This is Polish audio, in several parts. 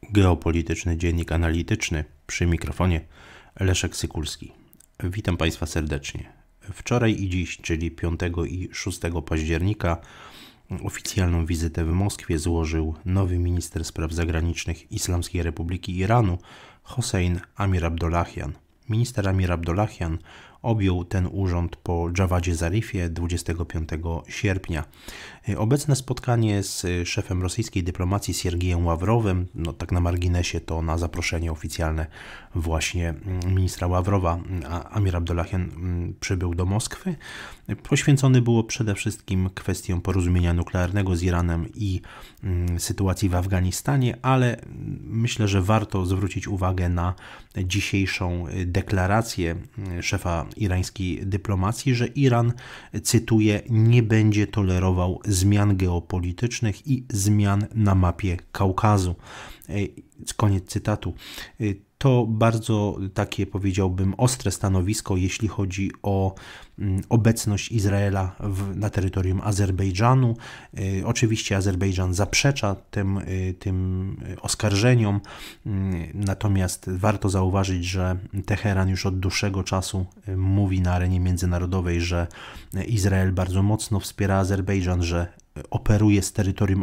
Geopolityczny Dziennik Analityczny, przy mikrofonie Leszek Sykulski. Witam Państwa serdecznie. Wczoraj i dziś, czyli 5 i 6 października, oficjalną wizytę w Moskwie złożył nowy minister spraw zagranicznych Islamskiej Republiki Iranu, Hossein Amir-Abdollahian. Minister Amir-Abdollahian objął ten urząd po Dżawadzie Zarifie 25 sierpnia. Obecne spotkanie z szefem rosyjskiej dyplomacji Siergiejem Ławrowem, tak na marginesie to na zaproszenie oficjalne właśnie ministra Ławrowa, Amir Abdollahian przybył do Moskwy. Poświęcony było przede wszystkim kwestiom porozumienia nuklearnego z Iranem i sytuacji w Afganistanie, ale myślę, że warto zwrócić uwagę na dzisiejszą deklarację szefa irańskiej dyplomacji, że Iran, cytuję, nie będzie tolerował zmian geopolitycznych i zmian na mapie Kaukazu. Koniec cytatu. To bardzo takie, powiedziałbym, ostre stanowisko, jeśli chodzi o obecność Izraela na terytorium Azerbejdżanu. Oczywiście Azerbejdżan zaprzecza tym oskarżeniom, natomiast warto zauważyć, że Teheran już od dłuższego czasu mówi na arenie międzynarodowej, że Izrael bardzo mocno wspiera Azerbejdżan, że operuje z terytorium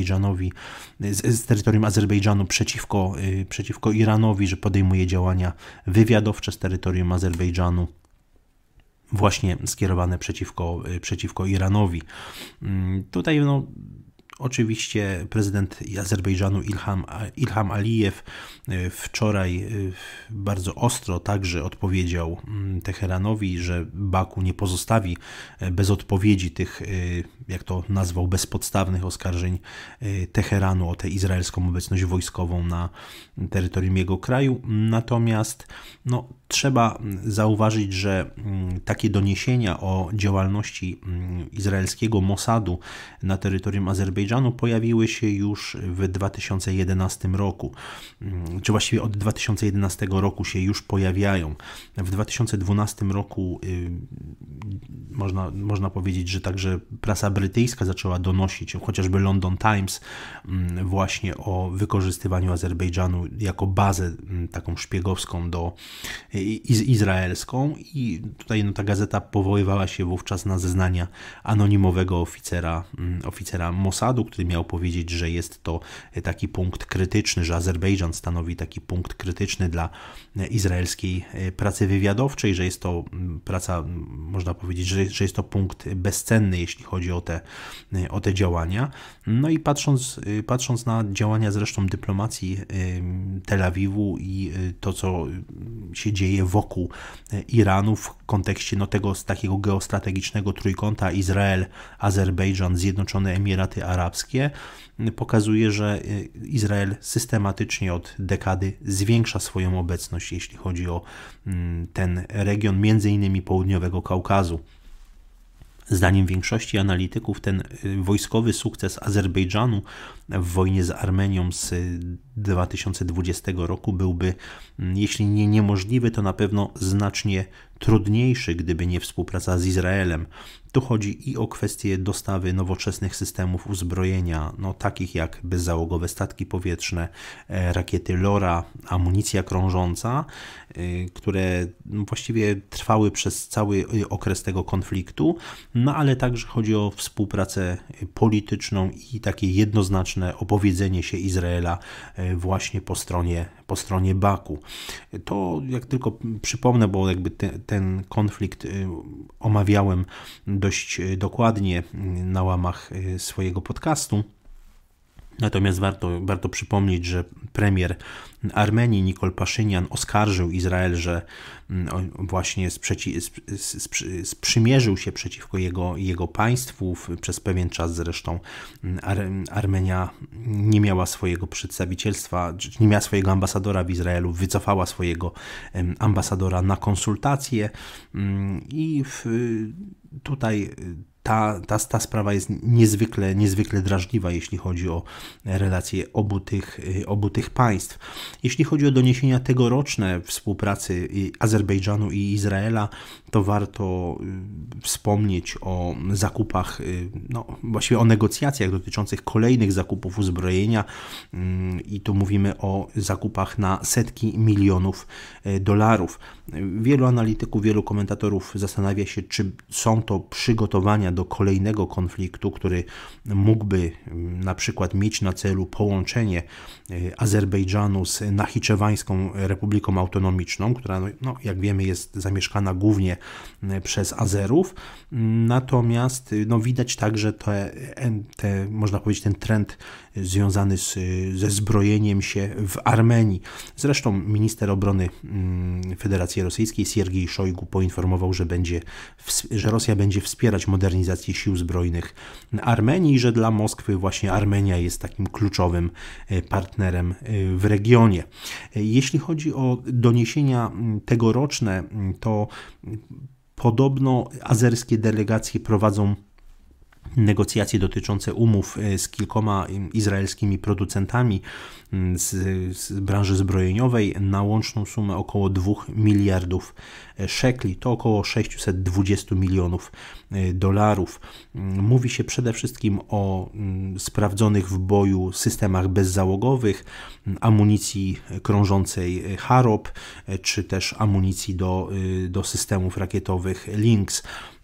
Azerbejdżanu przeciwko Iranowi, że podejmuje działania wywiadowcze z terytorium Azerbejdżanu właśnie skierowane przeciwko Iranowi. Tutaj oczywiście prezydent Azerbejdżanu Ilham Alijew wczoraj bardzo ostro także odpowiedział Teheranowi, że Baku nie pozostawi bez odpowiedzi tych, jak to nazwał, bezpodstawnych oskarżeń Teheranu o tę izraelską obecność wojskową na terytorium jego kraju. Natomiast trzeba zauważyć, że takie doniesienia o działalności izraelskiego Mossadu na terytorium Azerbejdżanu pojawiły się już w 2011 roku, czy właściwie od 2011 roku się już pojawiają. W 2012 roku można powiedzieć, że także prasa brytyjska zaczęła donosić, chociażby London Times, właśnie o wykorzystywaniu Azerbejdżanu jako bazę taką szpiegowską izraelską, i tutaj ta gazeta powoływała się wówczas na zeznania anonimowego oficera Mossadu, który miał powiedzieć, że jest to taki punkt krytyczny, że Azerbejdżan stanowi taki punkt krytyczny dla izraelskiej pracy wywiadowczej, że jest to praca, można powiedzieć, że jest to punkt bezcenny, jeśli chodzi o te działania. No i patrząc na działania zresztą dyplomacji Tel Awiwu i to, co się dzieje wokół Iranu w kontekście tego z takiego geostrategicznego trójkąta Izrael, Azerbejdżan, Zjednoczone Emiraty Arabskie, pokazuje, że Izrael systematycznie od dekady zwiększa swoją obecność, jeśli chodzi o ten region, między innymi południowego Kaukazu. Zdaniem większości analityków ten wojskowy sukces Azerbejdżanu w wojnie z Armenią z 2020 roku byłby, jeśli nie niemożliwy, to na pewno znacznie trudniejszy, gdyby nie współpraca z Izraelem. Tu chodzi i o kwestię dostawy nowoczesnych systemów uzbrojenia, takich jak bezzałogowe statki powietrzne, rakiety LORA, amunicja krążąca, które właściwie trwały przez cały okres tego konfliktu, ale także chodzi o współpracę polityczną i takie jednoznaczne opowiedzenie się Izraela właśnie po stronie Baku. To, jak tylko przypomnę, bo jakby ten konflikt omawiałem dość dokładnie na łamach swojego podcastu. Natomiast warto przypomnieć, że premier Armenii Nikol Paszynian oskarżył Izrael, że właśnie sprzymierzył się przeciwko jego państwu. Przez pewien czas zresztą Armenia nie miała swojego przedstawicielstwa, nie miała swojego ambasadora w Izraelu, wycofała swojego ambasadora na konsultacje i tutaj ta sprawa jest niezwykle drażliwa, jeśli chodzi o relacje obu tych państw. Jeśli chodzi o doniesienia tegoroczne współpracy Azerbejdżanu i Izraela, to warto wspomnieć o zakupach, właściwie o negocjacjach dotyczących kolejnych zakupów uzbrojenia i tu mówimy o zakupach na setki milionów dolarów. Wielu analityków, wielu komentatorów zastanawia się, czy są to przygotowania do kolejnego konfliktu, który mógłby na przykład mieć na celu połączenie Azerbejdżanu z Nachiczewańską Republiką Autonomiczną, która, jak wiemy, jest zamieszkana głównie przez Azerów. Natomiast widać także można powiedzieć, ten trend związany ze zbrojeniem się w Armenii. Zresztą minister obrony Federacji Rosyjskiej Siergiej Szojgu poinformował, że Rosja będzie wspierać modernizację sił zbrojnych Armenii i że dla Moskwy właśnie Armenia jest takim kluczowym partnerem w regionie. Jeśli chodzi o doniesienia tegoroczne, to podobno azerskie delegacje prowadzą negocjacje dotyczące umów z kilkoma izraelskimi producentami z branży zbrojeniowej na łączną sumę około 2 miliardów szekli, to około 620 milionów dolarów. Mówi się przede wszystkim o sprawdzonych w boju systemach bezzałogowych, amunicji krążącej Harop, czy też amunicji do systemów rakietowych Lynx.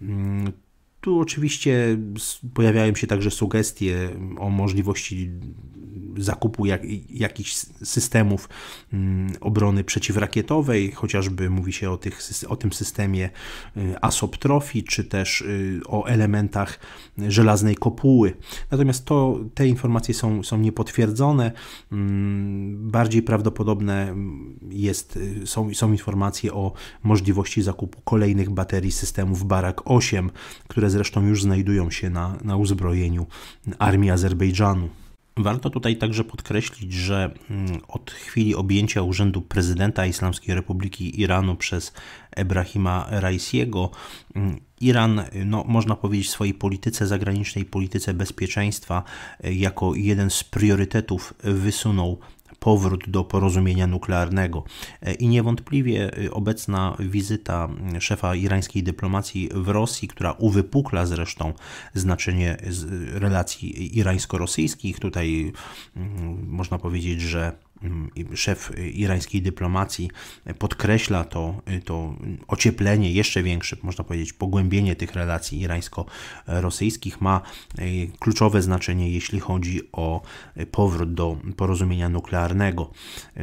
Tu oczywiście pojawiają się także sugestie o możliwości zakupu jakichś systemów obrony przeciwrakietowej, chociażby mówi się o tym systemie ASOP Trophy, czy też o elementach żelaznej kopuły. Natomiast te informacje są niepotwierdzone. Bardziej prawdopodobne są informacje o możliwości zakupu kolejnych baterii systemów Barak 8, które zresztą już znajdują się na uzbrojeniu armii Azerbejdżanu. Warto tutaj także podkreślić, że od chwili objęcia urzędu prezydenta Islamskiej Republiki Iranu przez Ebrahima Raisiego, Iran, można powiedzieć, w swojej polityce zagranicznej, polityce bezpieczeństwa jako jeden z priorytetów wysunął powrót do porozumienia nuklearnego. I niewątpliwie obecna wizyta szefa irańskiej dyplomacji w Rosji, która uwypukla zresztą znaczenie relacji irańsko-rosyjskich, tutaj można powiedzieć, że szef irańskiej dyplomacji podkreśla to ocieplenie, jeszcze większe, można powiedzieć, pogłębienie tych relacji irańsko-rosyjskich ma kluczowe znaczenie, jeśli chodzi o powrót do porozumienia nuklearnego.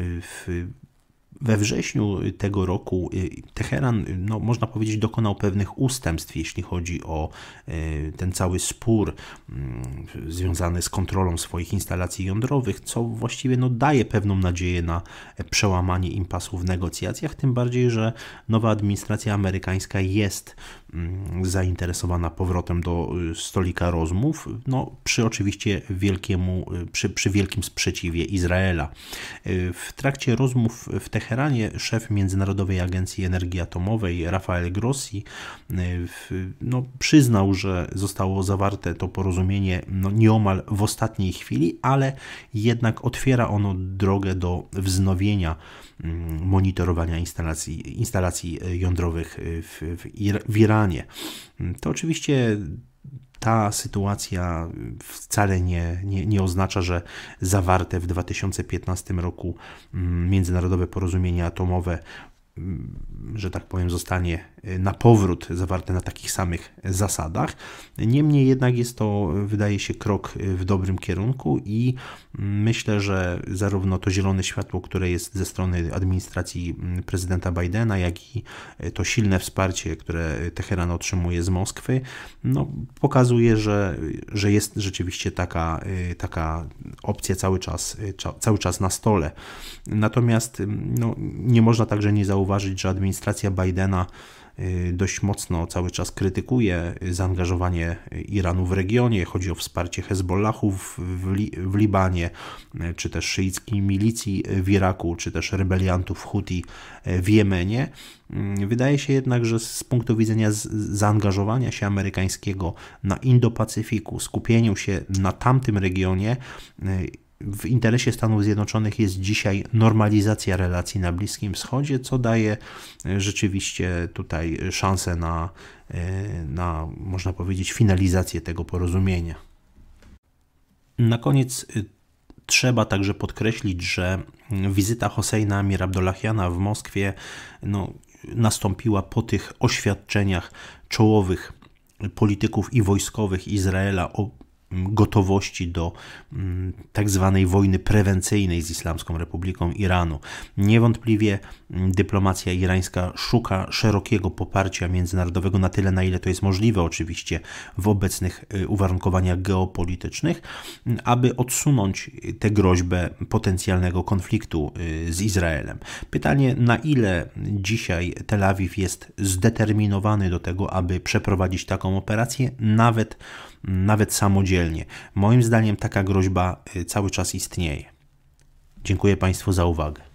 We wrześniu tego roku Teheran, można powiedzieć, dokonał pewnych ustępstw, jeśli chodzi o ten cały spór związany z kontrolą swoich instalacji jądrowych, co właściwie daje pewną nadzieję na przełamanie impasu w negocjacjach, tym bardziej, że nowa administracja amerykańska jest zainteresowana powrotem do stolika rozmów, przy oczywiście przy wielkim sprzeciwie Izraela. W trakcie rozmów w Teheranie szef Międzynarodowej Agencji Energii Atomowej Rafael Grossi przyznał, że zostało zawarte to porozumienie nieomal w ostatniej chwili, ale jednak otwiera ono drogę do wznowienia monitorowania instalacji jądrowych w Iranie. To oczywiście ta sytuacja wcale nie oznacza, że zawarte w 2015 roku międzynarodowe porozumienie atomowe, że tak powiem, zostanie na powrót zawarte na takich samych zasadach. Niemniej jednak jest to, wydaje się, krok w dobrym kierunku i myślę, że zarówno to zielone światło, które jest ze strony administracji prezydenta Bidena, jak i to silne wsparcie, które Teheran otrzymuje z Moskwy, pokazuje, że jest rzeczywiście taka opcja cały czas na stole. Natomiast nie można także nie zauważyć, że administracja Bidena dość mocno cały czas krytykuje zaangażowanie Iranu w regionie. Chodzi o wsparcie Hezbollahów w Libanie, czy też szyickiej milicji w Iraku, czy też rebeliantów Huti w Jemenie. Wydaje się jednak, że z punktu widzenia zaangażowania się amerykańskiego na Indo-Pacyfiku, skupieniu się na tamtym regionie, w interesie Stanów Zjednoczonych jest dzisiaj normalizacja relacji na Bliskim Wschodzie, co daje rzeczywiście tutaj szansę na można powiedzieć, finalizację tego porozumienia. Na koniec trzeba także podkreślić, że wizyta Hosseina Amir Abdollahiana w Moskwie nastąpiła po tych oświadczeniach czołowych polityków i wojskowych Izraela o gotowości do tak zwanej wojny prewencyjnej z Islamską Republiką Iranu. Niewątpliwie dyplomacja irańska szuka szerokiego poparcia międzynarodowego na tyle, na ile to jest możliwe oczywiście w obecnych uwarunkowaniach geopolitycznych, aby odsunąć tę groźbę potencjalnego konfliktu z Izraelem. Pytanie, na ile dzisiaj Tel Awiw jest zdeterminowany do tego, aby przeprowadzić taką operację, nawet samodzielnie. Moim zdaniem taka groźba cały czas istnieje. Dziękuję Państwu za uwagę.